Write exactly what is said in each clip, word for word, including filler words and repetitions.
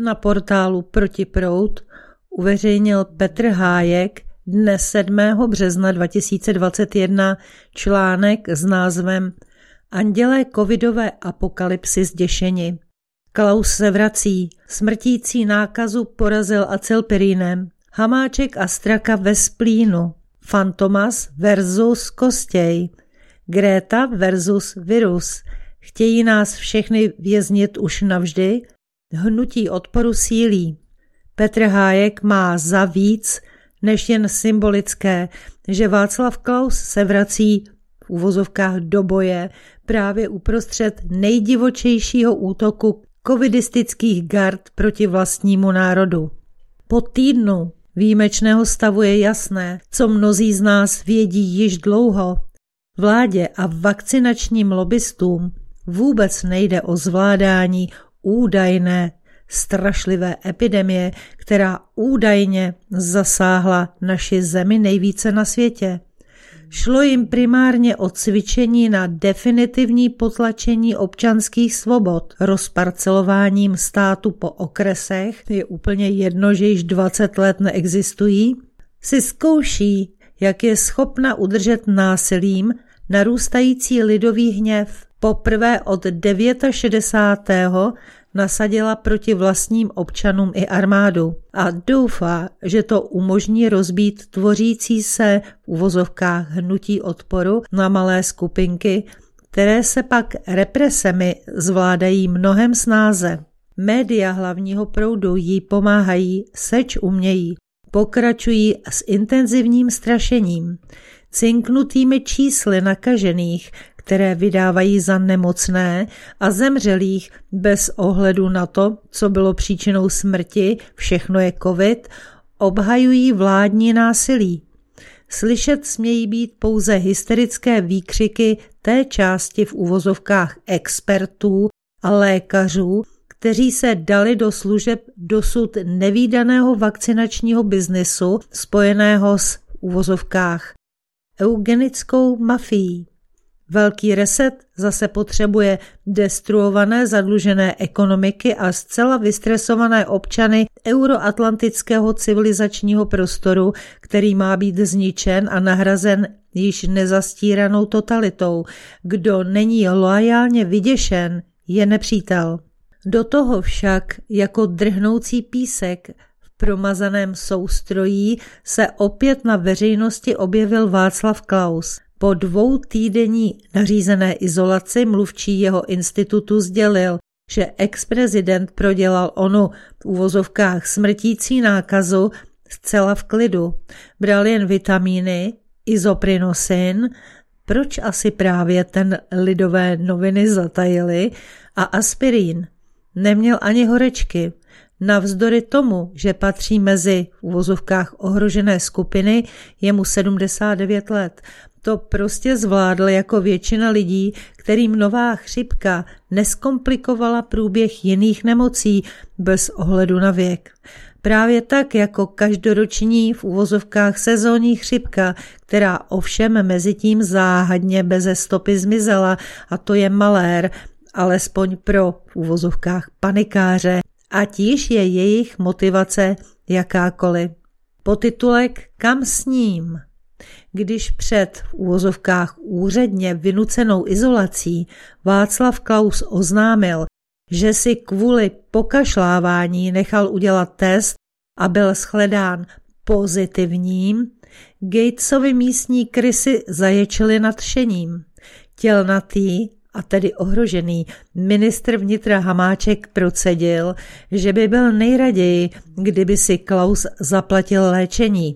Na portálu Protiproud uveřejnil Petr Hájek dne sedmého března dva tisíce dvacet jedna článek s názvem Andělé covidové apokalypsy zděšeni. Klaus se vrací, smrtící nákazu porazil acylpirinem. Hamáček a Straka ve splínu. Fantomas versus Kostěj. Greta versus virus. Chtějí nás všechny věznit už navždy? Hnutí odporu sílí. Petr Hájek má za víc než jen symbolické, že Václav Klaus se vrací v uvozovkách do boje právě uprostřed nejdivočejšího útoku covidistických gard proti vlastnímu národu. Po týdnu výjimečného stavu je jasné, co mnozí z nás vědí již dlouho. Vládě a vakcinačním lobbystům vůbec nejde o zvládání údajné strašlivé epidemie, která údajně zasáhla naši zemi nejvíce na světě. Šlo jim primárně o cvičení na definitivní potlačení občanských svobod. Rozparcelováním státu po okresech, je úplně jedno, že již dvacet let neexistují, si zkouší, jak je schopna udržet násilím narůstající lidový hněv. Poprvé od šedesátého nasadila proti vlastním občanům i armádu a doufá, že to umožní rozbít tvořící se v uvozovkách hnutí odporu na malé skupinky, které se pak represemi zvládají mnohem snáze. Média hlavního proudu jí pomáhají, seč umějí, pokračují s intenzivním strašením, cinknutými čísly nakažených, které vydávají za nemocné a zemřelých bez ohledu na to, co bylo příčinou smrti, všechno je covid, obhajují vládní násilí. Slyšet smějí být pouze hysterické výkřiky té části v uvozovkách expertů a lékařů, kteří se dali do služeb dosud nevídaného vakcinačního biznesu spojeného s v uvozovkách eugenickou mafií. Velký reset zase potřebuje destruované zadlužené ekonomiky a zcela vystresované občany euroatlantického civilizačního prostoru, který má být zničen a nahrazen již nezastíranou totalitou. Kdo není loajálně vyděšen, je nepřítel. Do toho však jako drhnoucí písek v promazaném soustrojí se opět na veřejnosti objevil Václav Klaus. Po dvou týdenní nařízené izolaci mluvčí jeho institutu sdělil, že ex-prezident prodělal onu v uvozovkách smrtící nákazu zcela v klidu. Bral jen vitamíny, izoprinosin, proč asi právě ten Lidové noviny zatajily, a aspirín. Neměl ani horečky. Navzdory tomu, že patří mezi v uvozovkách ohrožené skupiny, je mu sedmdesát devět let. To prostě zvládl jako většina lidí, kterým nová chřipka neskomplikovala průběh jiných nemocí bez ohledu na věk. Právě tak jako každoroční v uvozovkách sezónní chřipka, která ovšem mezitím záhadně beze stopy zmizela, a to je malér, alespoň pro v uvozovkách panikáře, ať již je jejich motivace jakákoliv. Podtitulek Kam s ním? Když před v uvozovkách úředně vynucenou izolací Václav Klaus oznámil, že si kvůli pokašlávání nechal udělat test a byl shledán pozitivním, Gatesovi místní krysy zaječily nadšením. Tělnatý, a tedy ohrožený, ministr vnitra Hamáček procedil, že by byl nejraději, kdyby si Klaus zaplatil léčení.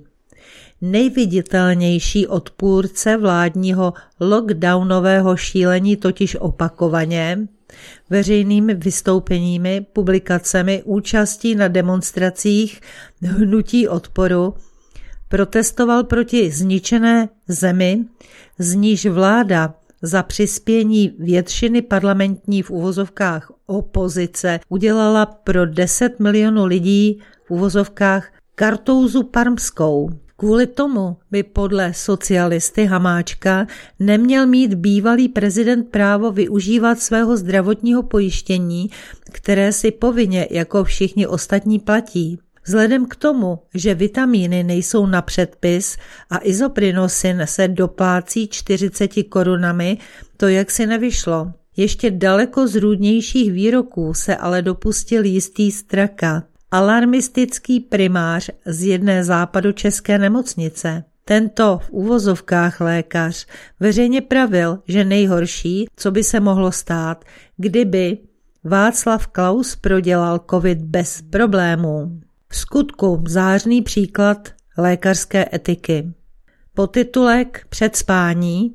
Nejviditelnější odpůrce vládního lockdownového šílení totiž opakovaně veřejnými vystoupeními, publikacemi, účastí na demonstracích hnutí odporu protestoval proti zničené zemi, z níž vláda za přispění většiny parlamentní v uvozovkách opozice udělala pro deset milionů lidí v uvozovkách kartouzu parmskou. Kvůli tomu by podle socialisty Hamáčka neměl mít bývalý prezident právo využívat svého zdravotního pojištění, které si povinně jako všichni ostatní platí. Vzhledem k tomu, že vitamíny nejsou na předpis a isoprinosin se doplácí čtyřiceti korunami, to jaksi nevyšlo. Ještě daleko zrůdnějších výroků se ale dopustil jistý Straka, alarmistický primář z jedné západočeské nemocnice. Tento v uvozovkách lékař veřejně pravil, že nejhorší, co by se mohlo stát, kdyby Václav Klaus prodělal covid bez problémů. V skutku zářný příklad lékařské etiky. Podtitulek Předspání.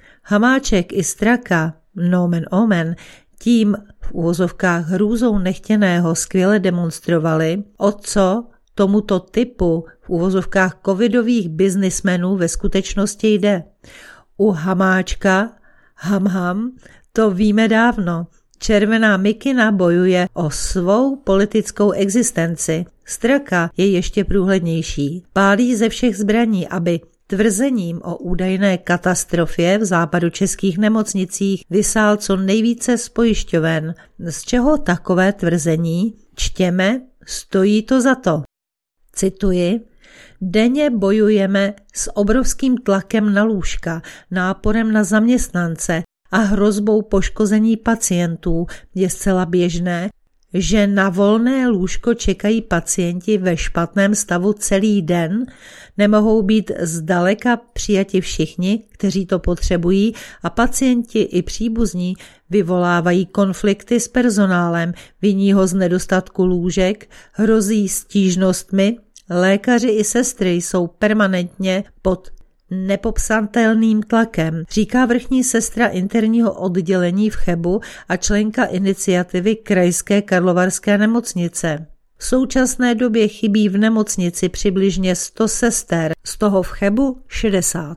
Hamáček i Straka, nomen omen, tím v uvozovkách hrůzou nechtěného skvěle demonstrovali, o co tomuto typu v uvozovkách covidových biznismenů ve skutečnosti jde. U Hamáčka, ham ham, to víme dávno. Červená mikina bojuje o svou politickou existenci. Straka je ještě průhlednější. Pálí ze všech zbraní, aby tvrzením o údajné katastrofě v západočeských nemocnicích vysál co nejvíce z pojišťoven. Z čeho takové tvrzení? Čtěme, stojí to za to. Cituji, denně bojujeme s obrovským tlakem na lůžka, náporem na zaměstnance a hrozbou poškození pacientů. Je zcela běžné, že na volné lůžko čekají pacienti ve špatném stavu celý den, nemohou být zdaleka přijati všichni, kteří to potřebují, a pacienti i příbuzní vyvolávají konflikty s personálem, viní ho z nedostatku lůžek, hrozí stížnostmi, lékaři i sestry jsou permanentně pod nepopsatelným tlakem, říká vrchní sestra interního oddělení v Chebu a členka iniciativy Krajské karlovarské nemocnice. V současné době chybí v nemocnici přibližně sto sester, z toho v Chebu šedesát.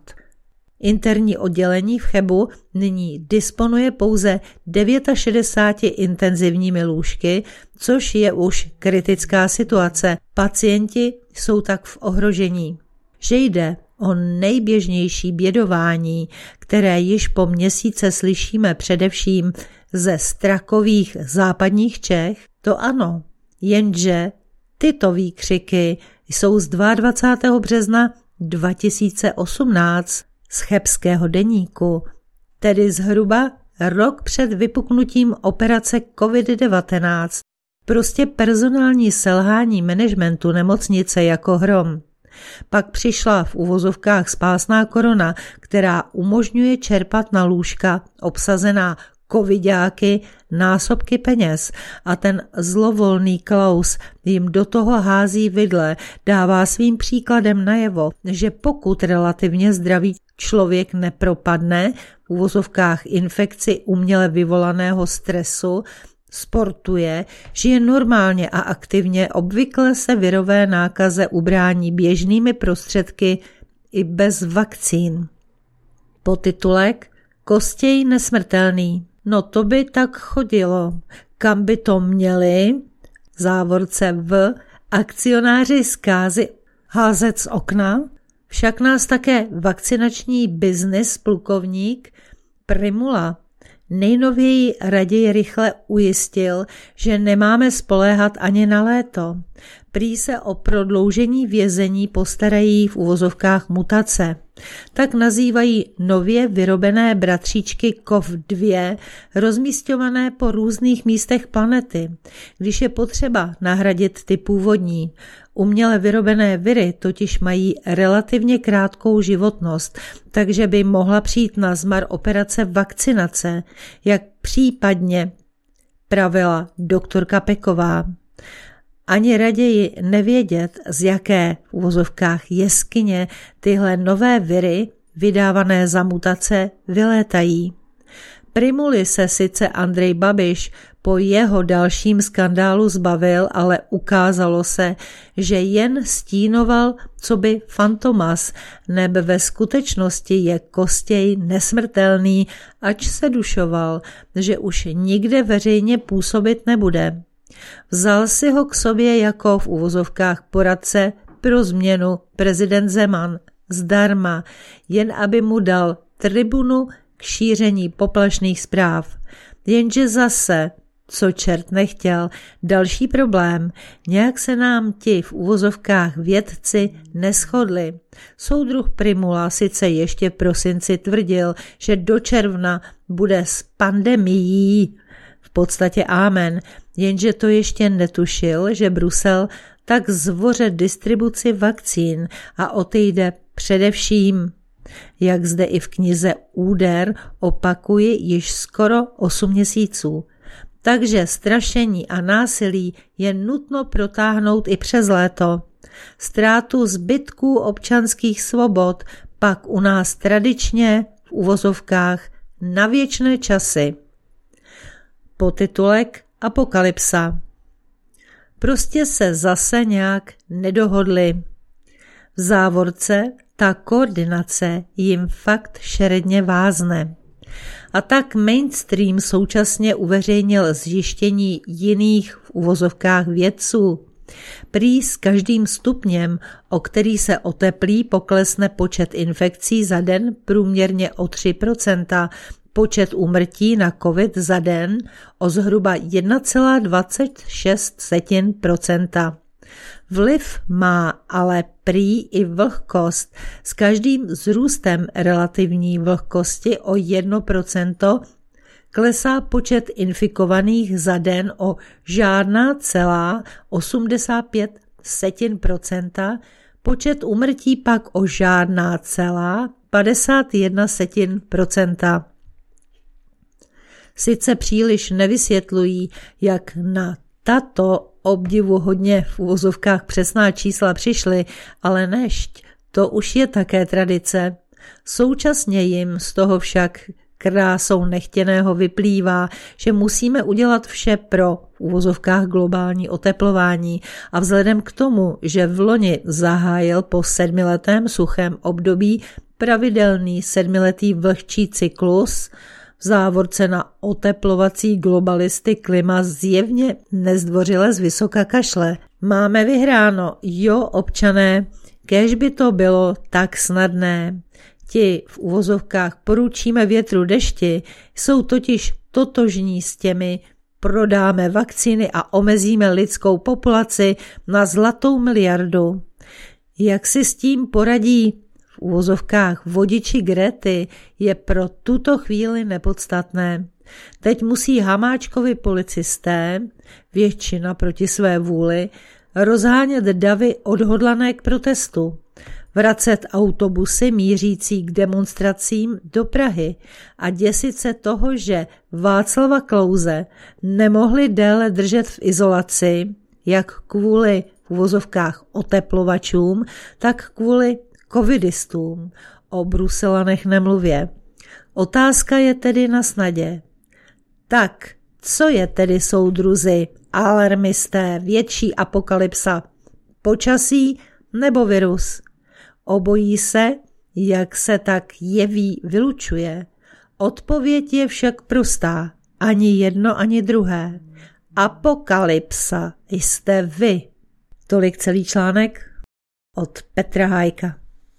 Interní oddělení v Chebu nyní disponuje pouze šedesáti devíti intenzivními lůžky, což je už kritická situace. Pacienti jsou tak v ohrožení. Že jde o nejběžnější bědování, které již po měsíce slyšíme především ze strakových západních Čech, to ano, jenže tyto výkřiky jsou z dvacátého druhého března dva tisíce osmnáct z chebského deníku, tedy zhruba rok před vypuknutím operace covid devatenáct. Prostě personální selhání managementu nemocnice jako hrom. Pak přišla v uvozovkách spásná korona, která umožňuje čerpat na lůžka obsazená covidáky násobky peněz a ten zlovolný Klaus jim do toho hází vidle, dává svým příkladem najevo, že pokud relativně zdravý člověk nepropadne v uvozovkách infekci uměle vyvolaného stresu, sportuje, žije normálně a aktivně, obvykle se virové nákaze ubrání běžnými prostředky i bez vakcín. Podtitulek Kostěj nesmrtelný. No to by tak chodilo. Kam by to měli, závorce v, akcionáři zkázy házet z okna? Však nás také vakcinační biznis plukovník Primula nejnověji raději rychle ujistil, že nemáme spoléhat ani na léto. Prý se o prodloužení vězení postarají v uvozovkách mutace. Tak nazývají nově vyrobené bratříčky C O V dva rozmísťované po různých místech planety, když je potřeba nahradit ty původní. Uměle vyrobené viry totiž mají relativně krátkou životnost, takže by mohla přijít na zmar operace vakcinace, jak případně pravila doktorka Peková. Ani raději nevědět, z jaké v uvozovkách jeskyně tyhle nové viry, vydávané za mutace, vylétají. Primuli se sice Andrej Babiš po jeho dalším skandálu zbavil, ale ukázalo se, že jen stínoval coby fantomas, neb ve skutečnosti je Kostěj nesmrtelný, ač se dušoval, že už nikde veřejně působit nebude. Vzal si ho k sobě jako v uvozovkách poradce pro změnu prezident Zeman zdarma, jen aby mu dal tribunu k šíření poplašných zpráv. Jenže zase, co čert nechtěl, další problém. Nějak se nám ti v uvozovkách vědci neshodli. Soudruh Primula sice ještě v prosinci tvrdil, že do června bude s pandemií v podstatě amen, jenže to ještě netušil, že Brusel tak zvoře distribuci vakcín a o ty jde především, jak zde i v knize Úder opakuji již skoro osm měsíců. Takže strašení a násilí je nutno protáhnout i přes léto. Ztrátu zbytků občanských svobod pak u nás tradičně v uvozovkách na věčné časy. Podtitulek Apokalypsa. Prostě se zase nějak nedohodli. V závorce ta koordinace jim fakt šeredně vázne. A tak mainstream současně uveřejnil zjištění jiných v uvozovkách vědců. Prý s každým stupněm, o který se oteplí, poklesne počet infekcí za den průměrně o tři procenta, počet úmrtí na covid za den o zhruba jedna celá dvacet šest procenta. Vliv má ale prý i vlhkost. S každým vzrůstem relativní vlhkosti o jedno procento klesá počet infikovaných za den o žádná celá osmdesát pět procenta, počet úmrtí pak o žádná celá padesát jedna procenta. Sice příliš nevysvětlují, jak na tato obdivuhodně v uvozovkách přesná čísla přišly, ale nešť, to už je také tradice. Současně jim z toho však krásou nechtěného vyplývá, že musíme udělat vše pro v uvozovkách globální oteplování a vzhledem k tomu, že v loni zahájil po sedmiletém suchém období pravidelný sedmiletý vlhčí cyklus, v závorce na oteplovací globalisty klima zjevně nezdvořile z vysoka kašle. Máme vyhráno, jo občané, kéž by to bylo tak snadné. Ti v uvozovkách poručíme větru dešti, jsou totiž totožní s těmi, prodáme vakcíny a omezíme lidskou populaci na zlatou miliardu. Jak si s tím poradí v uvozovkách vodiči Grety, je pro tuto chvíli nepodstatné. Teď musí Hamáčkovi policisté, většina proti své vůli, rozhánět davy odhodlané k protestu, vracet autobusy mířící k demonstracím do Prahy a děsit se toho, že Václava Klause nemohli déle držet v izolaci, jak kvůli v uvozovkách oteplovačům, tak kvůli covidistům, o Bruselanech nemluvě. Otázka je tedy na snadě. Tak, co je tedy soudruzi, alarmisté, větší apokalypsa? Počasí nebo virus? Obojí se, jak se tak jeví, vylučuje. Odpověď je však prostá. Ani jedno, ani druhé. Apokalypsa jste vy. Tolik celý článek od Petra Hájka.